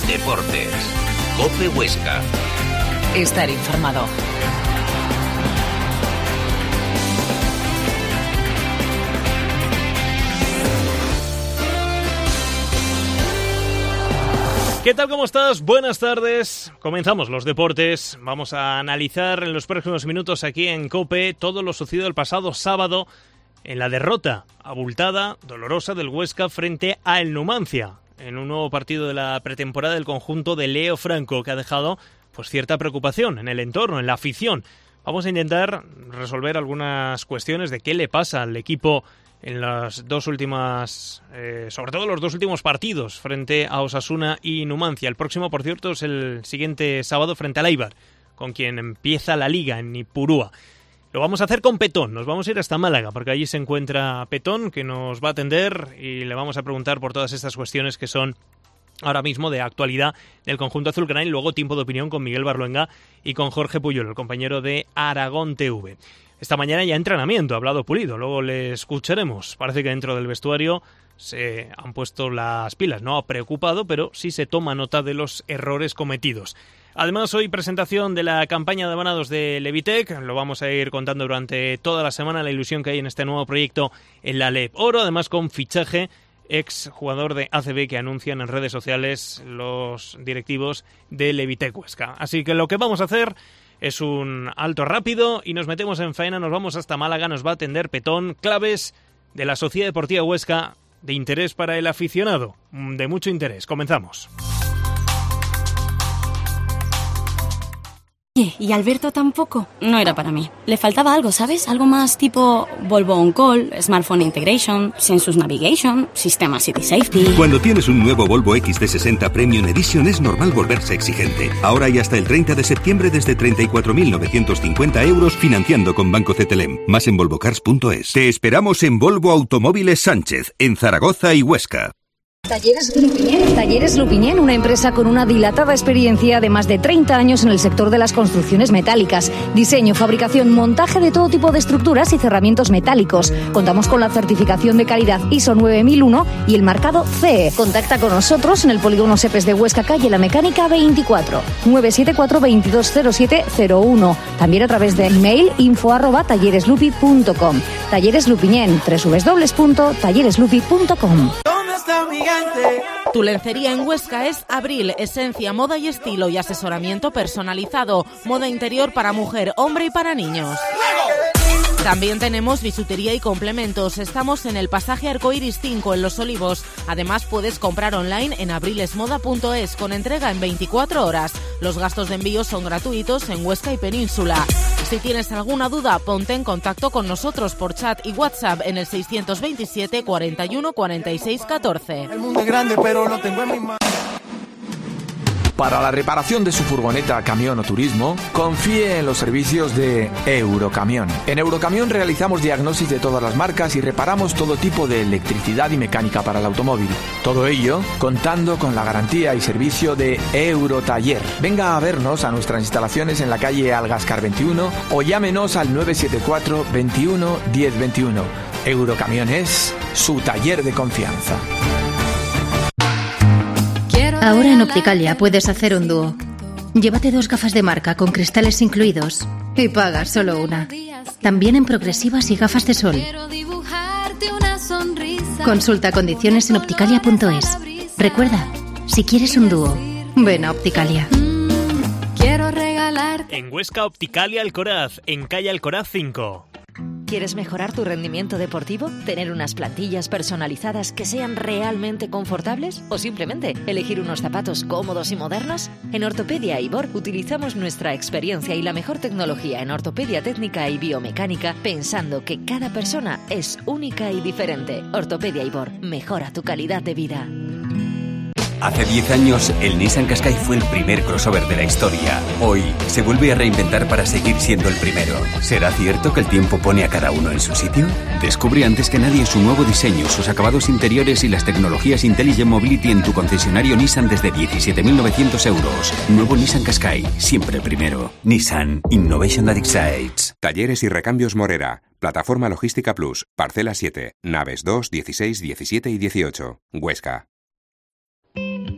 Deportes. COPE Huesca. Estar informado. ¿Qué tal? ¿Cómo estás? Buenas tardes. Comenzamos los deportes. Vamos a analizar en los próximos minutos aquí en COPE todo lo sucedido el pasado sábado en la derrota abultada, dolorosa del Huesca frente a el Numancia, en un nuevo partido de la pretemporada del conjunto de Leo Franco, que ha dejado pues cierta preocupación en el entorno, en la afición. Vamos a intentar resolver algunas cuestiones de qué le pasa al equipo en las dos últimas, sobre todo los dos últimos partidos frente a Osasuna y Numancia. El próximo, por cierto, es el siguiente sábado frente al Eibar, con quien empieza la liga en Ipurúa. Lo vamos a hacer con Petón, nos vamos a ir hasta Málaga, porque allí se encuentra Petón, que nos va a atender y le vamos a preguntar por todas estas cuestiones que son ahora mismo de actualidad del conjunto azulgrana, y luego tiempo de opinión con Miguel Barluenga y con Jorge Puyol, el compañero de Aragón TV. Esta mañana ya entrenamiento, ha hablado Pulido, luego le escucharemos. Parece que dentro del vestuario se han puesto las pilas, no ha preocupado, pero sí se toma nota de los errores cometidos. Además, hoy presentación de la campaña de abonados de Levitec, lo vamos a ir contando durante toda la semana, la ilusión que hay en este nuevo proyecto en la LEP Oro, además con fichaje ex jugador de ACB que anuncian en redes sociales los directivos de Levitec Huesca. Así que lo que vamos a hacer es un alto rápido y nos metemos en faena, nos vamos hasta Málaga, nos va a atender Petón, claves de la Sociedad Deportiva Huesca de interés para el aficionado, de mucho interés. Comenzamos. ¿Y Alberto tampoco? No era para mí. Le faltaba algo, ¿sabes? Algo más tipo Volvo On Call, Smartphone Integration, Sensus Navigation, Sistema City Safety... Cuando tienes un nuevo Volvo XC60 Premium Edition es normal volverse exigente. Ahora hay hasta el 30 de septiembre desde 34.950 euros financiando con Banco CTLM. Más en volvocars.es. Te esperamos en Volvo Automóviles Sánchez, en Zaragoza y Huesca. Talleres Lupiñén. Talleres Lupiñén, una empresa con una dilatada experiencia de más de 30 años en el sector de las construcciones metálicas. Diseño, fabricación, montaje de todo tipo de estructuras y cerramientos metálicos. Contamos con la certificación de calidad ISO 9001 y el marcado CE. Contacta con nosotros en el Polígono Sepes de Huesca, calle La Mecánica 24, 974-220701. También a través de email info@tallereslupi.com. Talleres Lupiñén, www.tallereslupi.com. Tu lencería en Huesca es Abril, esencia, moda y estilo y asesoramiento personalizado, moda interior para mujer, hombre y para niños. También tenemos bisutería y complementos. Estamos en el pasaje Arcoiris 5 en Los Olivos. Además puedes comprar online en abrilesmoda.es con entrega en 24 horas. Los gastos de envío son gratuitos en Huesca y Península. Si tienes alguna duda, ponte en contacto con nosotros por chat y WhatsApp en el 627 41 46 14. El mundo es grande, pero lo tengo en mis manos. Para la reparación de su furgoneta, camión o turismo, confíe en los servicios de Eurocamión. En Eurocamión realizamos diagnosis de todas las marcas y reparamos todo tipo de electricidad y mecánica para el automóvil. Todo ello contando con la garantía y servicio de Eurotaller. Venga a vernos a nuestras instalaciones en la calle Algascar 21 o llámenos al 974 21 10 21. Eurocamión es su taller de confianza. Ahora en Opticalia puedes hacer un dúo. Llévate 2 gafas de marca con cristales incluidos y pagas solo una. También en progresivas y gafas de sol. Consulta condiciones en opticalia.es. Recuerda, si quieres un dúo, ven a Opticalia. En Huesca, Opticalia Alcoraz, en calle Alcoraz 5. ¿Quieres mejorar tu rendimiento deportivo? ¿Tener unas plantillas personalizadas que sean realmente confortables? ¿O simplemente elegir unos zapatos cómodos y modernos? En Ortopedia Ibor utilizamos nuestra experiencia y la mejor tecnología en ortopedia técnica y biomecánica, pensando que cada persona es única y diferente. Ortopedia Ibor, mejora tu calidad de vida. Hace 10 años, el Nissan Qashqai fue el primer crossover de la historia. Hoy, se vuelve a reinventar para seguir siendo el primero. ¿Será cierto que el tiempo pone a cada uno en su sitio? Descubre antes que nadie su nuevo diseño, sus acabados interiores y las tecnologías Intelligent Mobility en tu concesionario Nissan desde 17.900 euros. Nuevo Nissan Qashqai, siempre el primero. Nissan Innovation that excites. Talleres y recambios Morera. Plataforma Logística Plus. Parcela 7. Naves 2, 16, 17 y 18. Huesca.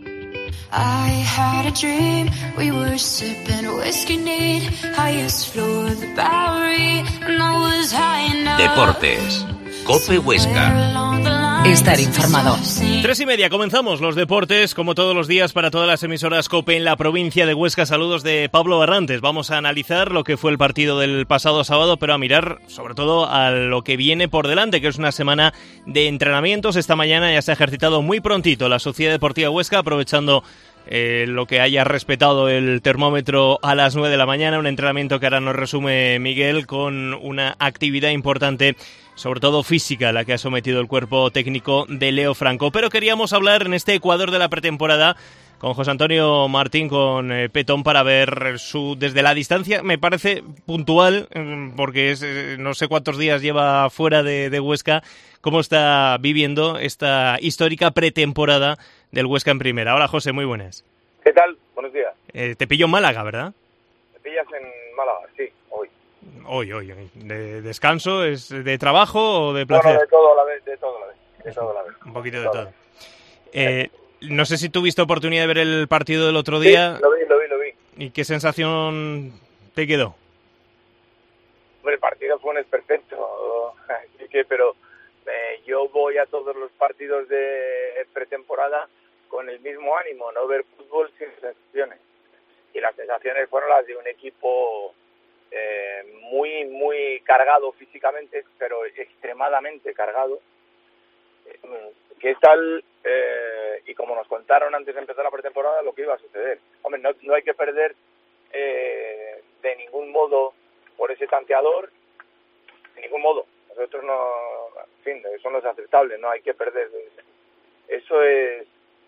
I had a dream, we were sipping whiskey neat, highest floor of the Bowery, and I was high enough. Deportes. COPE Huesca. Estar informado. 3:30, comenzamos los deportes, como todos los días, para todas las emisoras COPE en la provincia de Huesca. Saludos de Pablo Barrantes. Vamos a analizar lo que fue el partido del pasado sábado, pero a mirar sobre todo a lo que viene por delante, que es una semana de entrenamientos. Esta mañana ya se ha ejercitado muy prontito la Sociedad Deportiva Huesca, aprovechando lo que haya respetado el termómetro a las 9 de la mañana, un entrenamiento que ahora nos resume Miguel, con una actividad importante, sobre todo física, la que ha sometido el cuerpo técnico de Leo Franco. Pero queríamos hablar en este Ecuador de la pretemporada con José Antonio Martín, con Petón, para ver desde la distancia, me parece puntual, porque no sé cuántos días lleva fuera de Huesca, cómo está viviendo esta histórica pretemporada del Huesca en primera. Hola, José, muy buenas. ¿Qué tal? Buenos días. Te pillo en Málaga, ¿verdad? Me pillas en Málaga, sí, hoy. Hoy. ¿De descanso? ¿Es de trabajo o de placer? Bueno, de todo a la vez, de todo a la vez. Un poquito de todo. No sé si tuviste oportunidad de ver el partido del otro día. Sí, lo vi. ¿Y qué sensación te quedó? Bueno, el partido fue un esperpento, así que, pero yo voy a todos los partidos de pretemporada con el mismo ánimo, no ver fútbol sin sensaciones. Y las sensaciones fueron las de un equipo muy, muy cargado físicamente, pero extremadamente cargado. ¿Qué tal? Y como nos contaron antes de empezar la pretemporada, lo que iba a suceder. Hombre, no hay que perder de ningún modo por ese tanteador, de ningún modo. Nosotros no, en fin, eso no es aceptable, no hay que perder. Eso es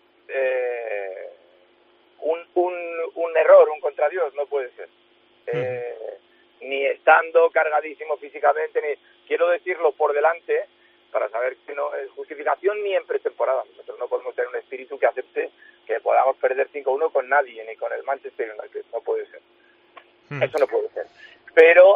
un error, un contra Dios, no puede ser. Ni estando cargadísimo físicamente, ni quiero decirlo por delante, para saber que no es justificación ni en pretemporada. Nosotros no podemos tener un espíritu que acepte que podamos perder 5-1 con nadie, ni con el Manchester United. No puede ser. Eso no puede ser. Pero,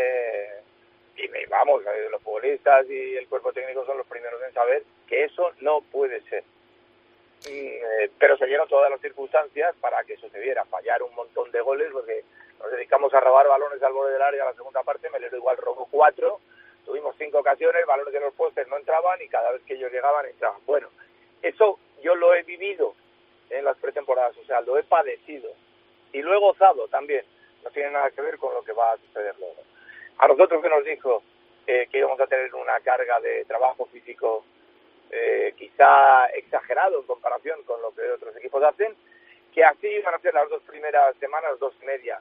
vamos, los futbolistas y el cuerpo técnico son los primeros en saber que eso no puede ser. Pero se dieron todas las circunstancias para que sucediera. Fallar un montón de goles, porque nos dedicamos a robar balones al borde del área. La segunda parte Melero igual robó 4. Tuvimos 5 ocasiones, balones de los postes no entraban y cada vez que ellos llegaban entraban. Bueno, eso yo lo he vivido en las pretemporadas, o sea, lo he padecido y lo he gozado también. No tiene nada que ver con lo que va a suceder luego. A nosotros que nos dijo que íbamos a tener una carga de trabajo físico quizá exagerado en comparación con lo que otros equipos hacen, que así van a ser las 2 primeras semanas, 2 y media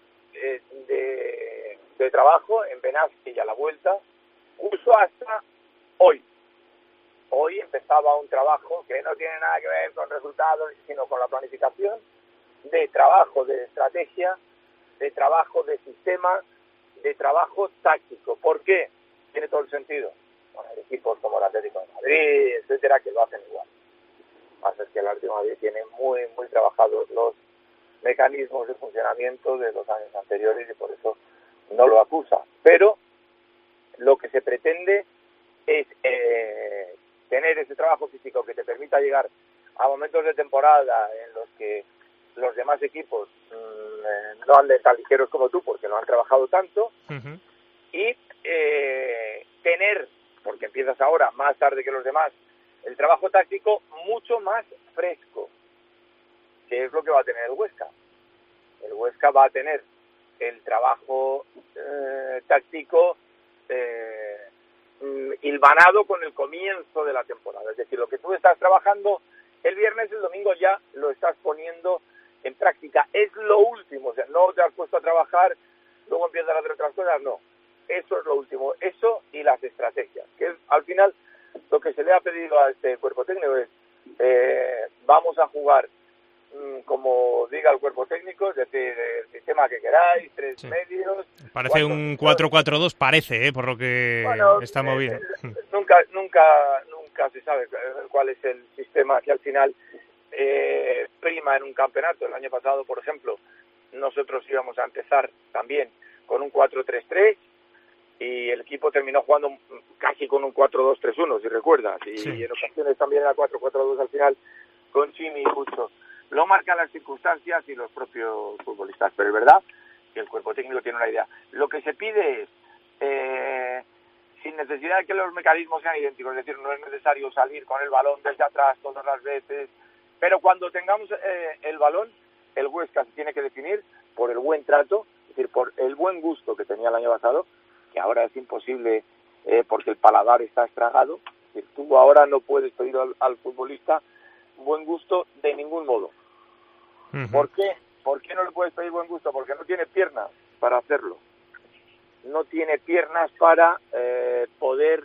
de trabajo en Benasque y a la vuelta, justo hasta hoy. Hoy empezaba un trabajo que no tiene nada que ver con resultados, sino con la planificación de trabajo, de estrategia, de trabajo de sistema, de trabajo táctico. ¿Por qué? Tiene todo el sentido. Bueno, hay equipos como el Atlético de Madrid, etcétera, que lo hacen igual. Pasa es que el Atlético de Madrid tiene muy, muy trabajados los mecanismos de funcionamiento de los años anteriores y por eso no lo acusa. Pero lo que se pretende es tener ese trabajo físico que te permita llegar a momentos de temporada en los que los demás equipos no anden tan ligeros como tú porque no han trabajado tanto, y tener, porque empiezas ahora más tarde que los demás, el trabajo táctico mucho más fresco, que es lo que va a tener el Huesca. El Huesca va a tener el trabajo táctico hilvanado con el comienzo de la temporada. Es decir, lo que tú estás trabajando el viernes, el domingo ya lo estás poniendo en práctica. Es lo último, o sea, no te has puesto a trabajar, luego empiezas a hacer otras cosas, no. Eso es lo último, eso y las estrategias, que es, al final, lo que se le ha pedido a este cuerpo técnico es, vamos a jugar como diga el cuerpo técnico, es decir, el sistema que queráis, 3 medios. Parece un 4-4-2, parece, por lo que está movido. Nunca se sabe cuál es el sistema que al final prima en un campeonato. El año pasado, por ejemplo, nosotros íbamos a empezar también con un 4-3-3 y el equipo terminó jugando casi con un 4-2-3-1, si recuerdas, y en ocasiones también era 4-4-2 al final con Chimi y Pucho. lo marcan las circunstancias y los propios futbolistas, pero es verdad que el cuerpo técnico tiene una idea. Lo que se pide es, sin necesidad de que los mecanismos sean idénticos, es decir, no es necesario salir con el balón desde atrás todas las veces, pero cuando tengamos el balón, el Huesca se tiene que definir por el buen trato, es decir, por el buen gusto que tenía el año pasado, que ahora es imposible porque el paladar está estragado. Es decir, tú ahora no puedes pedir al futbolista buen gusto de ningún modo. Uh-huh. ¿Por qué? ¿Por qué no le puedes pedir buen gusto? Porque no tiene piernas para hacerlo. No tiene piernas para poder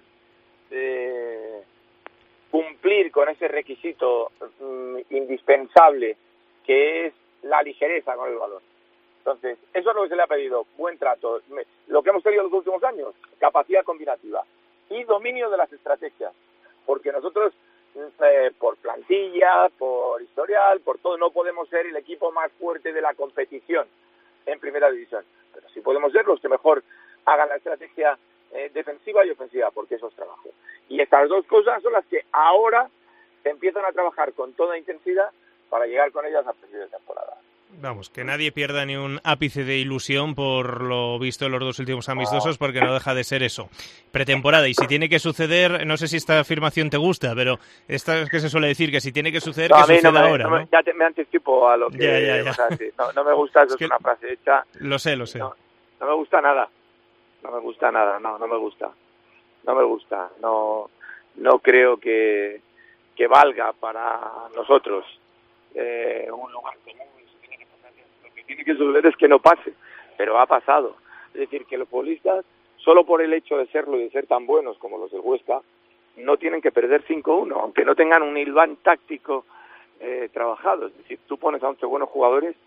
cumplir con ese requisito indispensable que es la ligereza con el balón. Entonces, eso es lo que se le ha pedido, buen trato. Lo que hemos tenido en los últimos años, capacidad combinativa y dominio de las estrategias. Porque nosotros, por plantilla, por historial, por todo, no podemos ser el equipo más fuerte de la competición en primera división. Pero sí podemos ser los que mejor hagan la estrategia defensiva y ofensiva, porque eso es trabajo. Y estas dos cosas son las que ahora se empiezan a trabajar con toda intensidad para llegar con ellas a principio de temporada. Vamos, que nadie pierda ni un ápice de ilusión por lo visto en los dos últimos amistosos, porque no deja de ser eso, pretemporada. Y si tiene que suceder, no sé si esta afirmación te gusta, pero esta es que se suele decir, que si tiene que suceder, que suceda ahora, ¿no? Ya me anticipo a lo que... Ya. O sea, sí, no me gusta, eso es una frase hecha. Lo sé. No me gusta nada. No me gusta. No creo que valga para nosotros un lugar común. Lo que tiene que suceder es que no pase, pero ha pasado. Es decir, que los futbolistas, solo por el hecho de serlo y de ser tan buenos como los del Huesca, no tienen que perder 5-1, aunque no tengan un hilván táctico trabajado. Es decir, tú pones a 11 buenos jugadores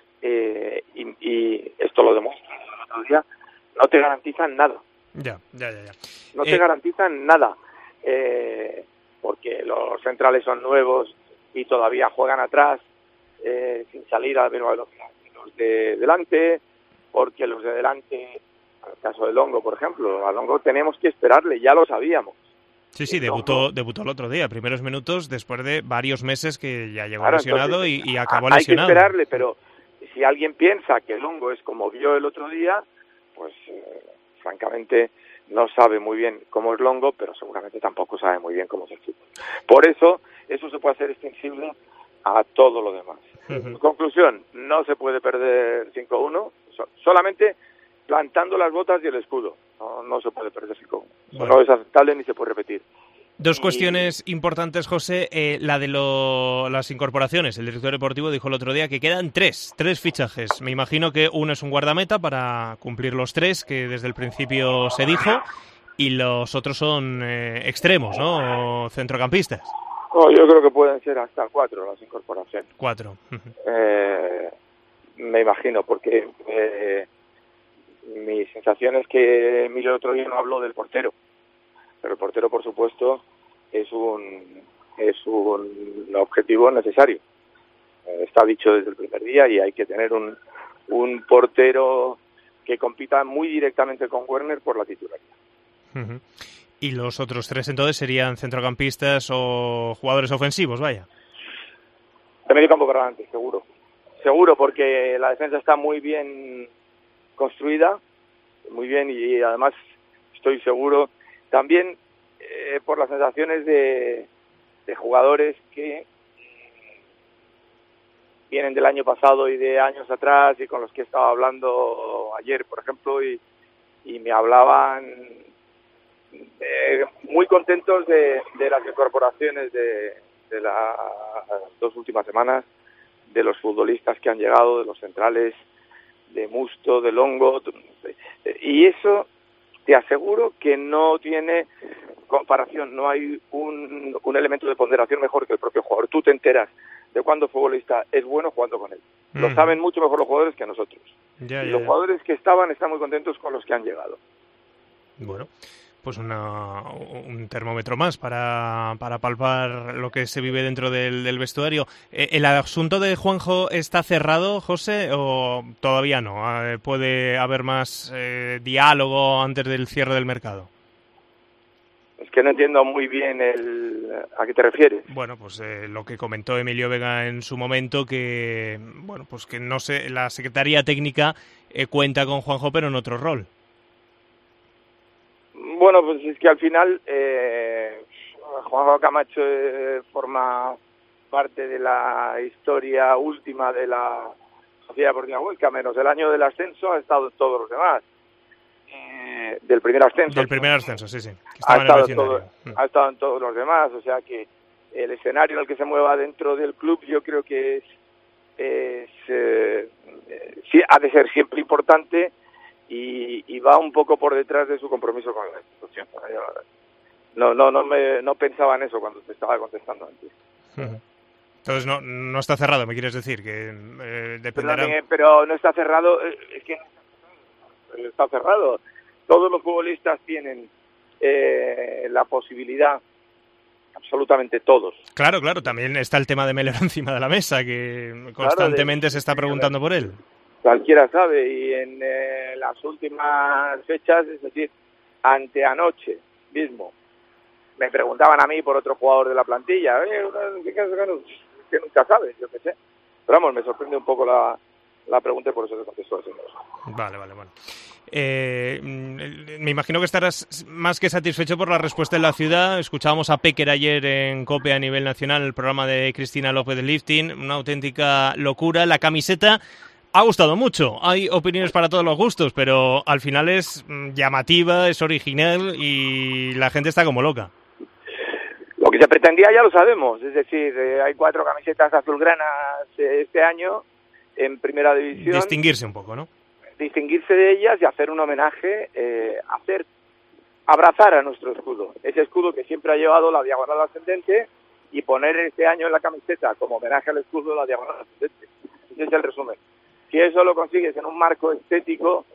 y esto lo demuestra el otro día, no te garantizan nada. Ya. No te garantizan nada, porque los centrales son nuevos y todavía juegan atrás sin salir a la misma velocidad que los de delante, porque los de delante, en el caso de Longo, por ejemplo, a Longo tenemos que esperarle, ya lo sabíamos. Sí, debutó el otro día, primeros minutos, después de varios meses que ya llegó lesionado y acabó lesionado. Hay que esperarle, pero si alguien piensa que Longo es como vio el otro día, pues francamente no sabe muy bien cómo es Longo, pero seguramente tampoco sabe muy bien cómo es el fútbol. Por eso se puede hacer extensible a todo lo demás. Uh-huh. Conclusión, no se puede perder 5-1, solamente plantando las botas y el escudo. No se puede perder 5-1. Bueno. No es aceptable ni se puede repetir. Dos cuestiones importantes, José. La de las incorporaciones. El director deportivo dijo el otro día que quedan tres fichajes. Me imagino que uno es un guardameta para cumplir los 3 que desde el principio se dijo, y los otros son extremos, ¿no? O centrocampistas. No, yo creo que pueden ser hasta 4 las incorporaciones. 4. Me imagino, porque mi sensación es que Emilio el otro día no habló del portero. Pero el portero, por supuesto, es un objetivo necesario. Está dicho desde el primer día y hay que tener un portero que compita muy directamente con Werner por la titularidad. Uh-huh. Y los otros 3 entonces serían centrocampistas o jugadores ofensivos, vaya. De medio campo para adelante, seguro. Seguro, porque la defensa está muy bien construida, muy bien, y además estoy seguro también por las sensaciones de jugadores que vienen del año pasado y de años atrás y con los que he estado hablando ayer, por ejemplo, y me hablaban muy contentos de las incorporaciones de las 2 últimas semanas, de los futbolistas que han llegado, de los centrales, de Musto, de Longo, y eso te aseguro que no tiene comparación, no hay un elemento de ponderación mejor que el propio jugador. Tú te enteras de cuándo el futbolista es bueno jugando con él. Lo saben mucho mejor los jugadores que nosotros. Los jugadores que están muy contentos con los que han llegado. Bueno, pues un termómetro más para palpar lo que se vive dentro del vestuario. ¿El asunto de Juanjo está cerrado, José, o todavía no? ¿Puede haber más diálogo antes del cierre del mercado? Es que no entiendo muy bien a qué te refieres. Bueno, pues lo que comentó Emilio Vega en su momento, que bueno, pues que no sé, la Secretaría Técnica cuenta con Juanjo, pero en otro rol. Bueno, pues es que al final Juanjo Camacho forma parte de la historia última de la Sociedad Deportiva Huesca, menos el año del ascenso, ha estado en todos los demás. Del primer ascenso. Del primer ascenso, sí. Ha estado en todos los demás, o sea que el escenario en el que se mueva dentro del club yo creo que sí, ha de ser siempre importante y va un poco por detrás de su compromiso con la institución. No pensaba en eso cuando te estaba contestando antes. Entonces no está cerrado, me quieres decir, que dependerá... Pero no está cerrado, es que está cerrado. Todos los futbolistas tienen la posibilidad, absolutamente todos. Claro, también está el tema de Melero encima de la mesa, que constantemente se está preguntando por él. Cualquiera sabe, y en las últimas fechas, es decir, anteanoche mismo, me preguntaban a mí por otro jugador de la plantilla, que nunca sabes, yo qué sé. Pero vamos, me sorprende un poco la pregunta y por eso te contesto así. Vale, bueno. Me imagino que estarás más que satisfecho por la respuesta en la ciudad. Escuchábamos a Pecker ayer en COPE a nivel nacional, el programa de Cristina López de Lifting, una auténtica locura. La camiseta ha gustado mucho, hay opiniones para todos los gustos, pero al final es llamativa, es original y la gente está como loca. Lo que se pretendía ya lo sabemos, es decir, hay 4 camisetas azulgranas este año en primera división. Distinguirse un poco, ¿no? Distinguirse de ellas y hacer un homenaje, abrazar a nuestro escudo, ese escudo que siempre ha llevado la diagonal ascendente, y poner este año en la camiseta como homenaje al escudo la diagonal ascendente. Ese es el resumen. Si eso lo consigues en un marco estético,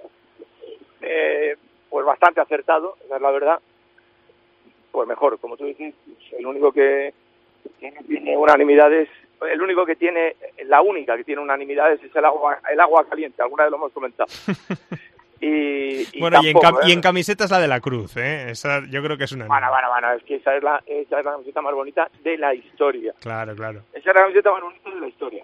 pues bastante acertado, esa es la verdad, pues mejor. Como tú dices, el único que tiene unanimidades, la única que tiene unanimidades es el agua caliente, alguna vez lo hemos comentado. Bueno, tampoco, y en camisetas la de la cruz, esa yo creo que es una... Bueno, es que esa es la camiseta más bonita de la historia. Claro. Esa es la camiseta más bonita de la historia.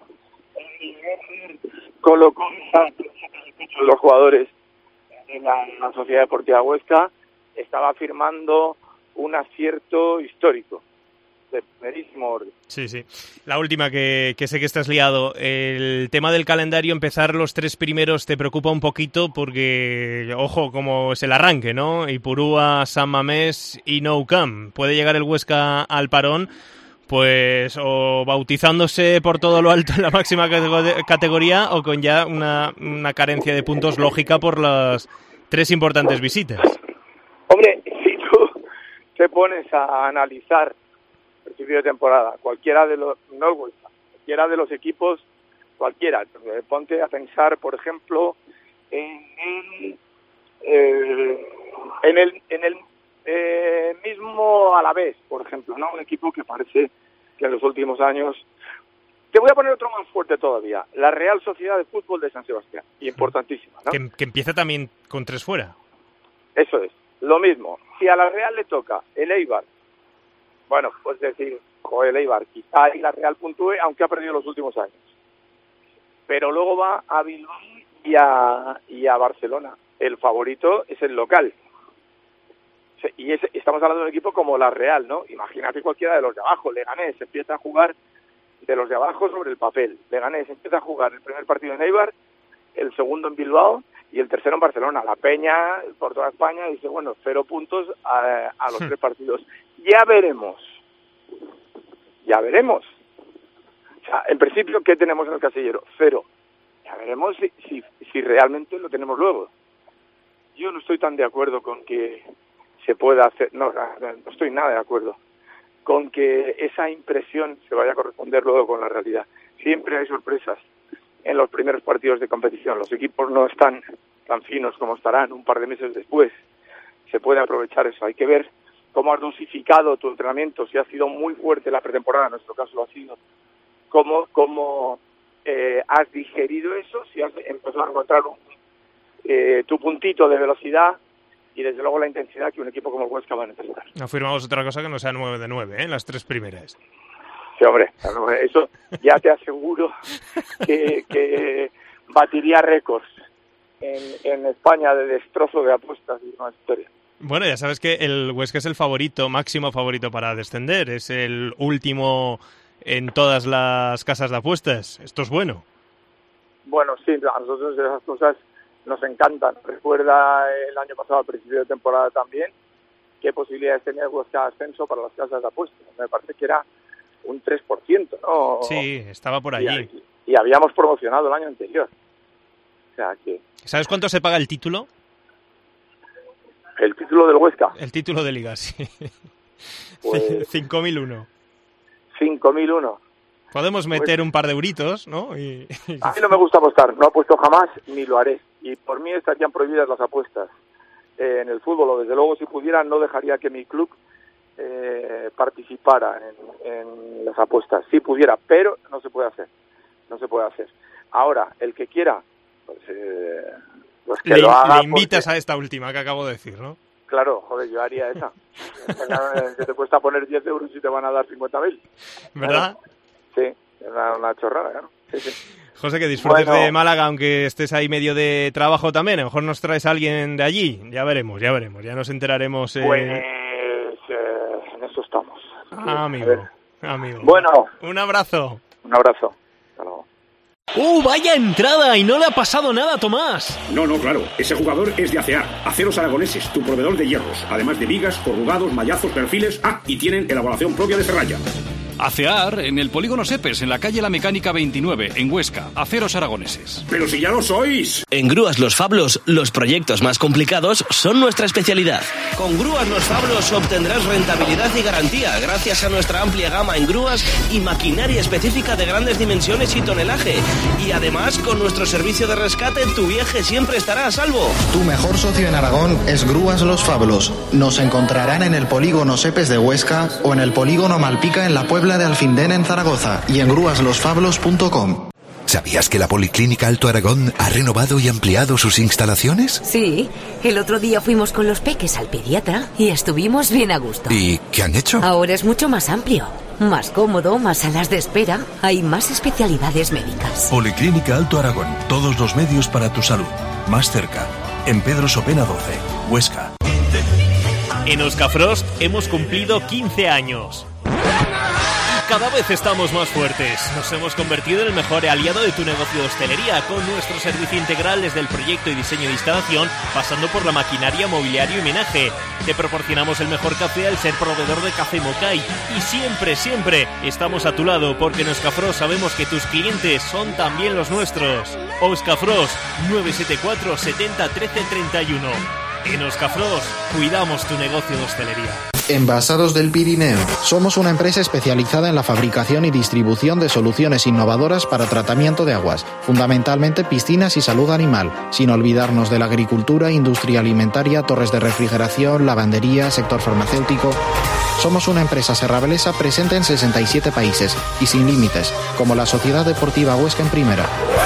Colocó los jugadores de la Sociedad Deportiva Huesca, estaba firmando un acierto histórico de primerísimo orden. Sí. La última, que sé que estás liado. El tema del calendario, empezar los 3 primeros, ¿te preocupa un poquito? Porque, ojo, como es el arranque, ¿no? Ipurúa, San Mamés y Nou Camp. Puede llegar el Huesca al parón, pues, o bautizándose por todo lo alto en la máxima categoría, o con ya una carencia de puntos lógica por las 3 importantes visitas. Hombre, si tú te pones a analizar principio de temporada, cualquiera de los equipos, cualquiera, ponte a pensar, por ejemplo, en el mismo Alavés, por ejemplo, ¿no? Un equipo que parece que en los últimos años... Te voy a poner otro más fuerte todavía, la Real Sociedad de Fútbol de San Sebastián, importantísima, ¿no? Que empieza también con 3 fuera. Eso es, lo mismo. Si a la Real le toca el Eibar, bueno, pues decir, el Eibar, quizá ahí la Real puntúe, aunque ha perdido los últimos años. Pero luego va a Bilbao y a Barcelona. El favorito es el local. Y estamos hablando de un equipo como la Real, ¿no? Imagínate cualquiera de los de abajo. Leganés empieza a jugar de los de abajo sobre el papel. Leganés empieza a jugar el primer partido en Eibar, el segundo en Bilbao y el tercero en Barcelona. La Peña, por toda España, dice, bueno, 0 puntos a los 3 partidos. Ya veremos. O sea, en principio, ¿qué tenemos en el casillero? 0. Ya veremos si realmente lo tenemos luego. Yo no estoy tan de acuerdo con que se pueda hacer... No estoy nada de acuerdo con que esa impresión se vaya a corresponder luego con la realidad. Siempre hay sorpresas en los primeros partidos de competición. Los equipos no están tan finos como estarán un par de meses después. Se puede aprovechar eso. Hay que ver cómo has dosificado tu entrenamiento, si ha sido muy fuerte la pretemporada, en nuestro caso lo ha sido, cómo has digerido eso, si has empezado a encontrar tu puntito de velocidad y desde luego la intensidad que un equipo como el Huesca va a necesitar. No firmamos otra cosa que no sea 9 de 9, en las 3 primeras. Sí, hombre, eso ya te aseguro que batiría récords en España de destrozo de apuestas y una historia. Bueno, ya sabes que el Huesca es el máximo favorito para descender. Es el último en todas las casas de apuestas. Esto es bueno. Bueno, sí, a nosotros esas cosas nos encantan. Recuerda el año pasado, al principio de temporada también, qué posibilidades tenía el Huesca de ascenso para las casas de apuestas. Me parece que era un 3%, ¿no? Sí, estaba por allí. Y habíamos promocionado el año anterior. O sea que... ¿Sabes cuánto se paga el título? ¿El título del Huesca? El título de Liga, sí. Pues... 5.001. 5.001. Podemos meter un par de euritos, ¿no? A mí no me gusta apostar. No apuesto jamás ni lo haré. Y por mí estarían prohibidas las apuestas en el fútbol. O desde luego, si pudiera, no dejaría que mi club participara en las apuestas. Sí pudiera, pero no se puede hacer. No se puede hacer. Ahora, el que quiera, pues que lo haga. Le invitas a esta última que acabo de decir, ¿no? Claro, joder, yo haría esa. Que te cuesta poner 10 euros y te van a dar 50.000. ¿Verdad? Sí, es una chorrada, ¿no? Sí. José, que disfrutes de Málaga, aunque estés ahí medio de trabajo también. A lo mejor nos traes a alguien de allí. Ya veremos. Ya nos enteraremos. Pues en eso estamos. Amigo. Bueno. Un abrazo. Un abrazo. Hasta luego. ¡Vaya entrada! Y no le ha pasado nada a Tomás. No, claro. Ese jugador es de ACEAR, Aceros Aragoneses, tu proveedor de hierros. Además de vigas, corrugados, mallazos, perfiles. Y tienen elaboración propia de serralla. ACEAR en el Polígono Sepes, en la calle La Mecánica 29, en Huesca. Aceros Aragoneses. ¡Pero si ya lo sois! En Grúas Los Fablos, los proyectos más complicados son nuestra especialidad. Con Grúas Los Fablos obtendrás rentabilidad y garantía gracias a nuestra amplia gama en grúas y maquinaria específica de grandes dimensiones y tonelaje. Y además, con nuestro servicio de rescate, tu viaje siempre estará a salvo. Tu mejor socio en Aragón es Grúas Los Fablos. Nos encontrarán en el Polígono Sepes de Huesca o en el Polígono Malpica en la Puebla de Alfindén en Zaragoza y en grúaslosfablos.com. ¿Sabías que la Policlínica Alto Aragón ha renovado y ampliado sus instalaciones? Sí, el otro día fuimos con los peques al pediatra y estuvimos bien a gusto. ¿Y qué han hecho? Ahora es mucho más amplio, más cómodo, más salas de espera, hay más especialidades médicas. Policlínica Alto Aragón, todos los medios para tu salud, más cerca, en Pedro Sopena 12, Huesca. En Euskafrost hemos cumplido 15 años. Cada vez estamos más fuertes. Nos hemos convertido en el mejor aliado de tu negocio de hostelería, con nuestro servicio integral desde el proyecto y diseño de instalación, pasando por la maquinaria, mobiliario y menaje. Te proporcionamos el mejor café al ser proveedor de Café Mocay. Y siempre estamos a tu lado, porque en Euskafrost sabemos que tus clientes son también los nuestros. Euskafrost, 974 70 13 31. En Euskafrost cuidamos tu negocio de hostelería. Envasados del Pirineo. Somos una empresa especializada en la fabricación y distribución de soluciones innovadoras para tratamiento de aguas, fundamentalmente piscinas y salud animal, sin olvidarnos de la agricultura, industria alimentaria, torres de refrigeración, lavandería, sector farmacéutico. Somos una empresa serrabelesa presente en 67 países y sin límites, como la Sociedad Deportiva Huesca en Primera.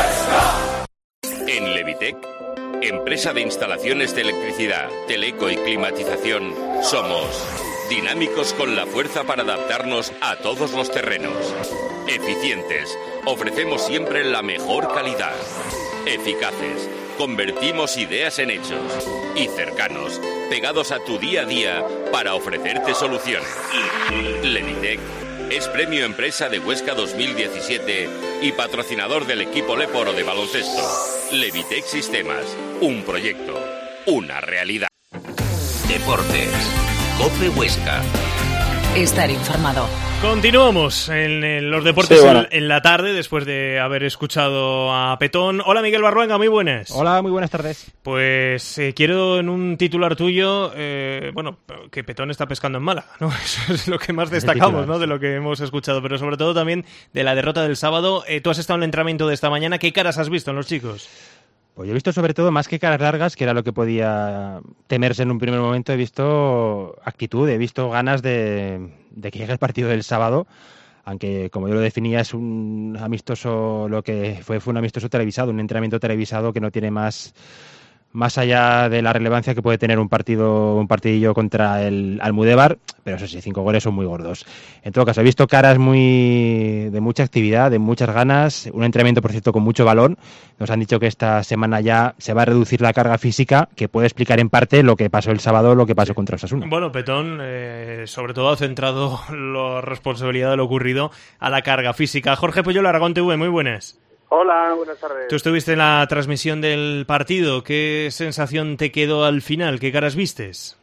En Levitec, empresa de instalaciones de electricidad, teleco y climatización, somos dinámicos con la fuerza para adaptarnos a todos los terrenos. Eficientes, ofrecemos siempre la mejor calidad. Eficaces, convertimos ideas en hechos. Y cercanos, pegados a tu día a día para ofrecerte soluciones. Levitec es Premio Empresa de Huesca 2017 y patrocinador del equipo Leporo de baloncesto. Levitec Sistemas, un proyecto, una realidad. Deportes. COPE Huesca. Estar informado. Continuamos en los deportes, sí, bueno, en la tarde, después de haber escuchado a Petón. Hola, Miguel Barruenga, muy buenas. Hola, muy buenas tardes. Pues quiero en un titular tuyo, que Petón está pescando en Málaga, ¿no? Eso es lo que más destacamos, ¿no? De lo que hemos escuchado, pero sobre todo también de la derrota del sábado. Tú has estado en el entrenamiento de esta mañana, ¿qué caras has visto en los chicos? Pues yo he visto sobre todo más que caras largas, que era lo que podía temerse en un primer momento. He visto actitud, he visto ganas de que llegue el partido del sábado, aunque como yo lo definía es un amistoso, lo que fue un amistoso televisado, un entrenamiento televisado que no tiene más más allá de la relevancia que puede tener un partidillo contra el Almudévar, pero eso sí, 5 goles son muy gordos. En todo caso, he visto caras de mucha actividad, de muchas ganas, un entrenamiento, por cierto, con mucho balón. Nos han dicho que esta semana ya se va a reducir la carga física, que puede explicar en parte lo que pasó el sábado, lo que pasó contra Osasuna. Bueno, Petón, sobre todo ha centrado la responsabilidad de lo ocurrido a la carga física. Jorge Puyol, Aragón TV, muy buenas. Hola, buenas tardes. Tú estuviste en la transmisión del partido. ¿Qué sensación te quedó al final? ¿Qué caras vistes?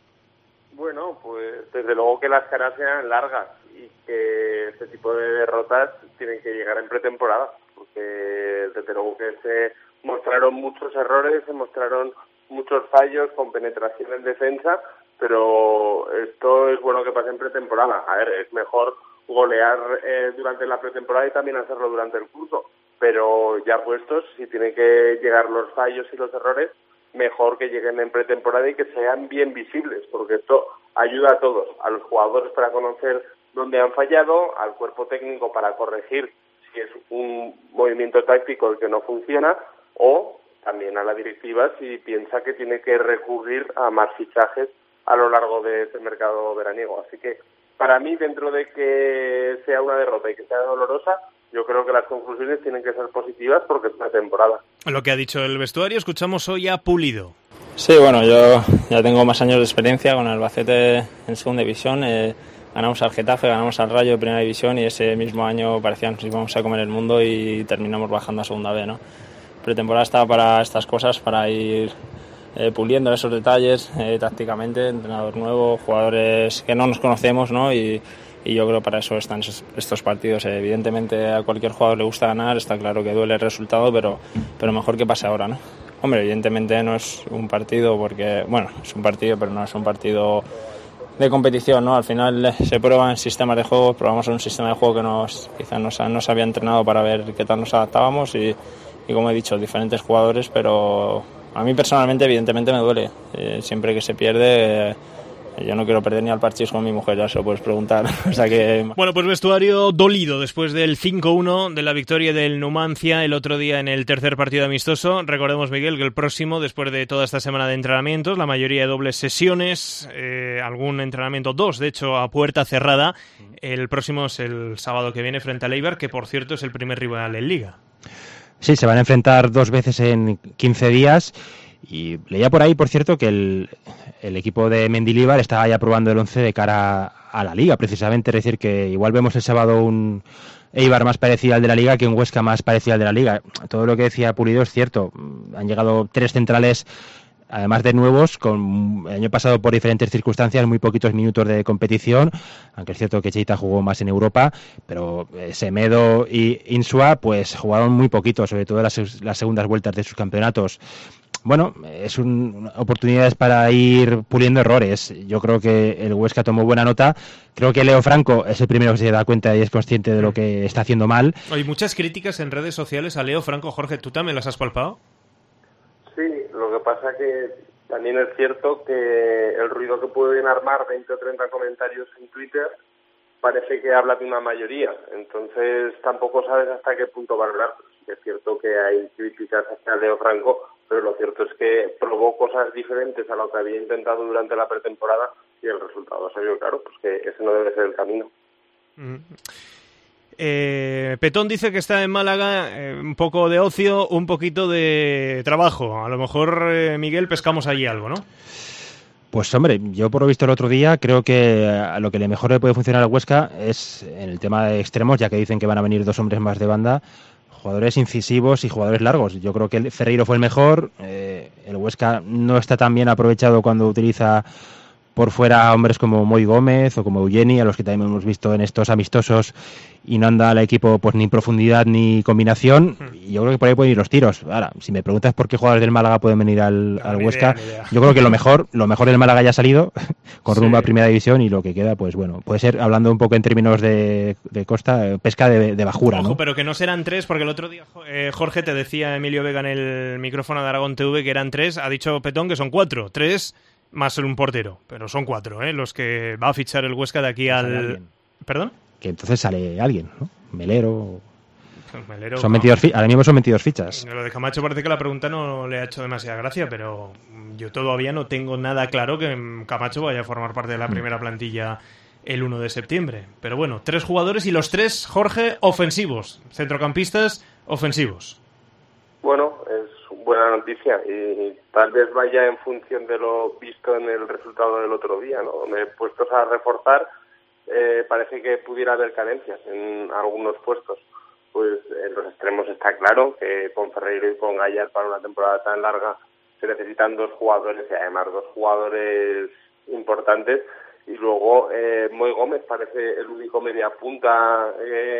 Bueno, pues desde luego que las caras eran largas y que este tipo de derrotas tienen que llegar en pretemporada, porque desde luego que se mostraron muchos errores, se mostraron muchos fallos con penetración en defensa, pero esto es bueno que pase en pretemporada. A ver, es mejor golear durante la pretemporada y también hacerlo durante el curso. Pero ya puestos, si tienen que llegar los fallos y los errores, mejor que lleguen en pretemporada y que sean bien visibles, porque esto ayuda a todos, a los jugadores para conocer dónde han fallado, al cuerpo técnico para corregir si es un movimiento táctico el que no funciona, o también a la directiva si piensa que tiene que recurrir a más fichajes a lo largo de este mercado veraniego. Así que, para mí, dentro de que sea una derrota y que sea dolorosa, yo creo que las conclusiones tienen que ser positivas porque es una temporada. Lo que ha dicho el vestuario, escuchamos hoy a Pulido. Sí, bueno, yo ya tengo más años de experiencia con el Albacete en segunda división. Ganamos al Getafe, ganamos al Rayo de primera división y ese mismo año parecía que nos íbamos a comer el mundo y terminamos bajando a segunda B, ¿no? Pretemporada estaba para estas cosas, para ir puliendo esos detalles tácticamente, entrenador nuevo, jugadores que no nos conocemos, ¿no? Y yo creo que para eso están estos partidos. Evidentemente a cualquier jugador le gusta ganar, está claro que duele el resultado, pero mejor que pase ahora, ¿no? Hombre, evidentemente no es un partido porque, bueno, es un partido, pero no es un partido de competición, ¿no? Al final se prueban sistemas de juego, probamos un sistema de juego que quizás no se había entrenado para ver qué tal nos adaptábamos y como he dicho, diferentes jugadores, pero a mí personalmente evidentemente me duele. Siempre que se pierde... Yo no quiero perder ni al parchís con mi mujer, ya se lo puedes preguntar. O sea que... Bueno, pues vestuario dolido después del 5-1 de la victoria del Numancia el otro día en el tercer partido amistoso. Recordemos, Miguel, que el próximo, después de toda esta semana de entrenamientos, la mayoría de dobles sesiones, algún entrenamiento, 2, de hecho, a puerta cerrada, el próximo es el sábado que viene frente al Eibar, que por cierto es el primer rival en Liga. Sí, se van a enfrentar 2 veces en 15 días. Y leía por ahí, por cierto, que el equipo de Mendilibar estaba ya probando el 11 de cara a la Liga, precisamente. Es decir, que igual vemos el sábado un Eibar más parecido al de la Liga que un Huesca más parecido al de la Liga. Todo lo que decía Pulido es cierto. Han llegado 3 centrales, además de nuevos, con el año pasado por diferentes circunstancias, muy poquitos minutos de competición, aunque es cierto que Cheita jugó más en Europa, pero Semedo y Insua pues jugaron muy poquito, sobre todo las segundas vueltas de sus campeonatos. Bueno, es oportunidades para ir puliendo errores. Yo creo que el Huesca tomó buena nota. Creo que Leo Franco es el primero que se da cuenta y es consciente de lo que está haciendo mal. Hay muchas críticas en redes sociales a Leo Franco. Jorge, ¿tú también las has palpado? Sí, lo que pasa que también es cierto que el ruido que pueden armar 20 o 30 comentarios en Twitter parece que habla de una mayoría. Entonces tampoco sabes hasta qué punto valorar. Es cierto que hay críticas hacia Leo Franco, pero lo cierto es que probó cosas diferentes a lo que había intentado durante la pretemporada y el resultado ha salido claro, pues que ese no debe ser el camino. Petón dice que está en Málaga un poco de ocio, un poquito de trabajo. A lo mejor, Miguel, pescamos allí algo, ¿no? Pues hombre, yo por lo visto el otro día creo que a lo que mejor le puede funcionar al Huesca es en el tema de extremos, ya que dicen que van a venir 2 hombres más de banda, jugadores incisivos y jugadores largos. Yo creo que el Ferreiro fue el mejor. El Huesca no está tan bien aprovechado cuando utiliza por fuera a hombres como Moy Gómez o como Eugeni, a los que también hemos visto en estos amistosos, y no anda al equipo pues ni profundidad ni combinación. Y yo creo que por ahí pueden ir los tiros. Ahora, si me preguntas por qué jugadores del Málaga pueden venir al Huesca, yo creo que lo mejor del Málaga ya ha salido con rumbo a Primera División, y lo que queda, pues bueno, puede ser, hablando un poco en términos de costa, pesca de bajura. Ojo, ¿no? Pero que no serán 3, porque el otro día Jorge te decía, Emilio Vega, en el micrófono de Aragón TV, que eran 3. Ha dicho Petón que son 4. 3 más un portero, pero son 4, los que va a fichar el Huesca de aquí al... ¿Perdón? Que entonces sale alguien, ¿no? Melero. Melero, Son 22 ahora mismo son 22 fichas. Lo de Camacho parece que la pregunta no le ha hecho demasiada gracia, pero yo todavía no tengo nada claro que Camacho vaya a formar parte de la primera plantilla el 1 de septiembre. Pero bueno, 3 jugadores y los 3, Jorge, ofensivos, centrocampistas ofensivos. Bueno, es buena noticia y tal vez vaya en función de lo visto en el resultado del otro día, ¿no? Puestos a reforzar, parece que pudiera haber carencias en algunos puestos. Pues en los extremos está claro que con Ferreiro y con Gallar para una temporada tan larga se necesitan 2 jugadores y además 2 jugadores importantes. Y luego Moy Gómez parece el único media punta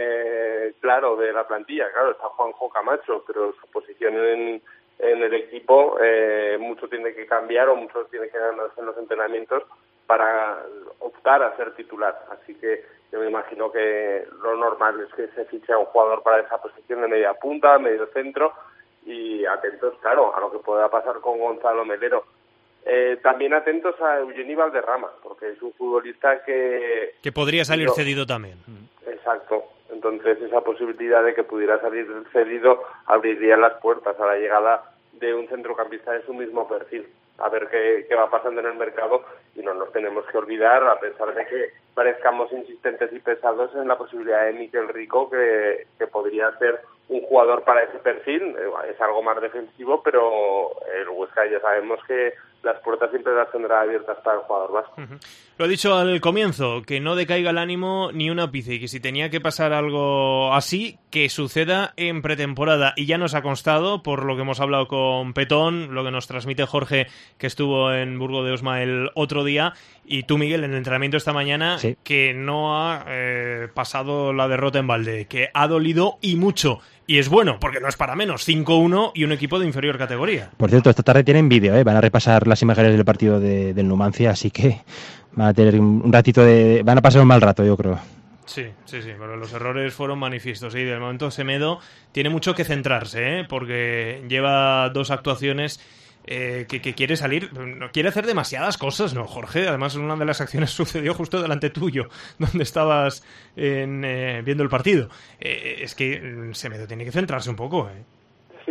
claro de la plantilla. Claro, está Juanjo Camacho, pero su posición en el equipo mucho tiene que cambiar o mucho tiene que ganarse en los entrenamientos para optar a ser titular. Así que yo me imagino que lo normal es que se fiche a un jugador para esa posición de media punta, medio centro, y atentos, claro, a lo que pueda pasar con Gonzalo Melero. También atentos a Eugeni Valderrama, porque es un futbolista que podría salir cedido también. Exacto. Entonces esa posibilidad de que pudiera salir cedido abriría las puertas a la llegada de un centrocampista de su mismo perfil. A ver qué va pasando en el mercado, y no nos tenemos que olvidar, a pesar de que parezcamos insistentes y pesados, en la posibilidad de Mikel Rico, que podría ser un jugador para ese perfil. Es algo más defensivo, pero el Huesca ya sabemos que las puertas siempre las tendrá abiertas para el jugador vasco. Lo he dicho al comienzo, que no decaiga el ánimo ni un ápice, y que si tenía que pasar algo así, que suceda en pretemporada. Y ya nos ha constado, por lo que hemos hablado con Petón, lo que nos transmite Jorge, que estuvo en Burgo de Osma el otro día, y tú, Miguel, en el entrenamiento esta mañana, sí, que no ha pasado la derrota en balde, que ha dolido y mucho. Y es bueno, porque no es para menos, 5-1 y un equipo de inferior categoría. Por cierto, esta tarde tienen vídeo, van a repasar las imágenes del partido del Numancia, así que van a tener un ratito van a pasar un mal rato, yo creo. Sí, pero los errores fueron manifiestos. Sí, de momento Semedo tiene mucho que centrarse, porque lleva 2 actuaciones que quiere salir, no quiere hacer demasiadas cosas, ¿no, Jorge? Además, una de las acciones sucedió justo delante tuyo, donde estabas viendo el partido. Es que Semedo tiene que centrarse un poco, Sí,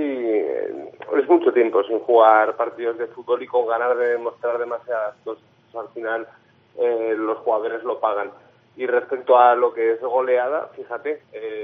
es mucho tiempo sin jugar partidos de fútbol y con ganas de demostrar demasiadas cosas. Al final, los jugadores lo pagan. Y respecto a lo que es goleada, fíjate,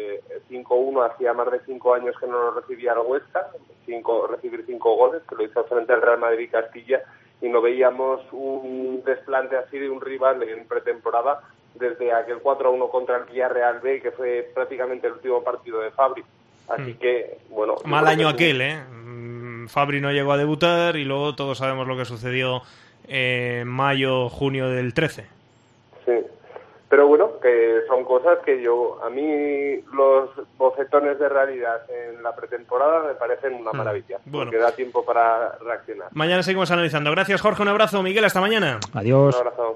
5-1 hacía más de 5 años que no lo recibía el Huesca, recibir 5 goles, que lo hizo frente al Real Madrid Castilla, y no veíamos un desplante así de un rival en pretemporada desde aquel 4-1 contra el Villarreal B, que fue prácticamente el último partido de Fabri. Así que, bueno... Mal año aquel, Fabri no llegó a debutar, y luego todos sabemos lo que sucedió en mayo, junio del 13. Sí. Pero bueno, que son cosas que a mí los bofetones de realidad en la pretemporada me parecen una maravilla, porque da tiempo para reaccionar. Mañana seguimos analizando. Gracias, Jorge, un abrazo. Miguel, hasta mañana. Adiós. Un abrazo.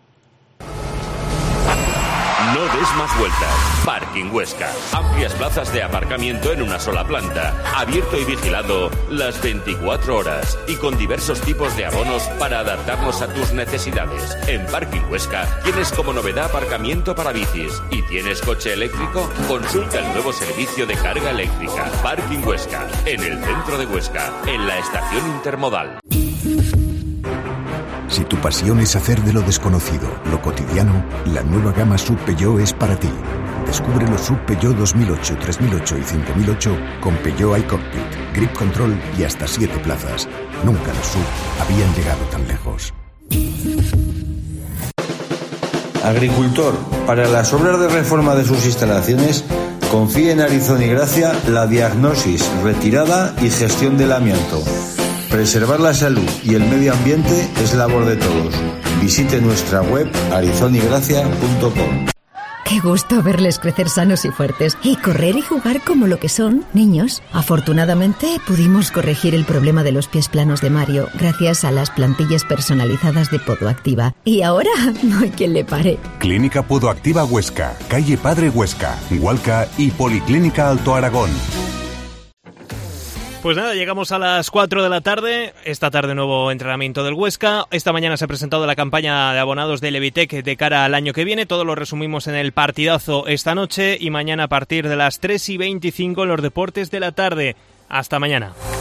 No des más vueltas. Parking Huesca. Amplias plazas de aparcamiento en una sola planta. Abierto y vigilado las 24 horas. Y con diversos tipos de abonos para adaptarnos a tus necesidades. En Parking Huesca tienes como novedad aparcamiento para bicis. ¿Y tienes coche eléctrico? Consulta el nuevo servicio de carga eléctrica. Parking Huesca. En el centro de Huesca. En la estación intermodal. Si tu pasión es hacer de lo desconocido lo cotidiano, la nueva gama Sub Peugeot es para ti. Descubre los Sub Peugeot 2008, 3008 y 5008 con Peugeot iCockpit, Grip Control y hasta 7 plazas. Nunca los Sub habían llegado tan lejos. Agricultor, para las obras de reforma de sus instalaciones, confíe en Arizona y Gracia la diagnosis, retirada y gestión del amianto. Preservar la salud y el medio ambiente es labor de todos. Visite nuestra web arizonigracia.com. Qué gusto verles crecer sanos y fuertes y correr y jugar como lo que son, niños. Afortunadamente pudimos corregir el problema de los pies planos de Mario gracias a las plantillas personalizadas de Podoactiva. Y ahora no hay quien le pare. Clínica Podoactiva Huesca, calle Padre Huesca, Hualca y Policlínica Alto Aragón. Pues nada, llegamos a las 4 de la tarde. Esta tarde nuevo entrenamiento del Huesca. Esta mañana se ha presentado la campaña de abonados de Levitec de cara al año que viene. Todo lo resumimos en el partidazo esta noche y mañana a partir de las 3:25 en los deportes de la tarde. Hasta mañana.